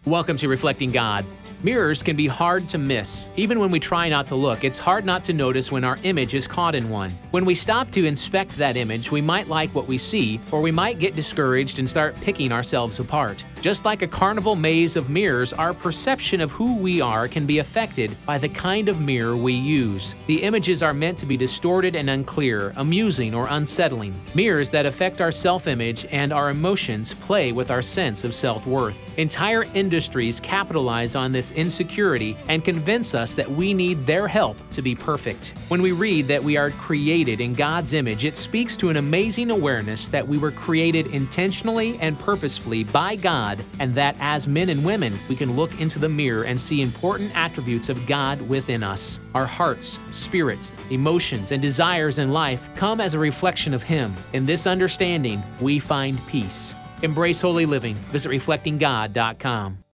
Welcome to Reflecting God. Mirrors can be hard to miss. Even when we try not to look, it's hard not to notice when our image is caught in one. When we stop to inspect that image, we might like what we see, or we might get discouraged and start picking ourselves apart. Just like a carnival maze of mirrors, our perception of who we are can be affected by the kind of mirror we use. The images are meant to be distorted and unclear, amusing or unsettling. Mirrors that affect our self-image and our emotions play with our sense of self-worth. Entire industries capitalize on this insecurity and convince us that we need their help to be perfect. When we read that we are created in God's image, it speaks to an amazing awareness that we were created intentionally and purposefully by God, and that as men and women, we can look into the mirror and see important attributes of God within us. Our hearts, spirits, emotions, and desires in life come as a reflection of Him. In this understanding, we find peace. Embrace holy living. Visit reflectinggod.com.